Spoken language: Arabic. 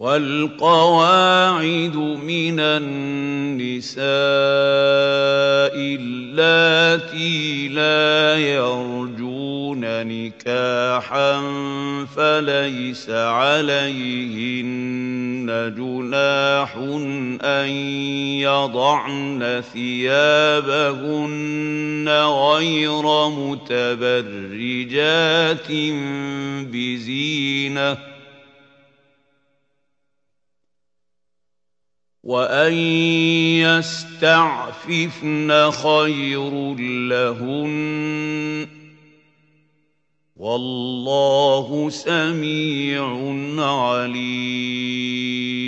وَالْقَوَاعِدُ مِنَ النِّسَاءِ اللَّاتِي لَا يَرْجُونَ نِكَاحًا فَلَيْسَ عَلَيْهِنَّ جُنَاحٌ أَن يَضَعْنَ ثِيَابَهُنَّ غَيْرَ مُتَبَرِّجَاتٍ بِزِينَةٍ ۖ وَأَن يَسْتَعْفِفْنَ خَيْرٌ لَّهُنَّ ۗ وَاللَّهُ سَمِيعٌ عَلِيمٌ.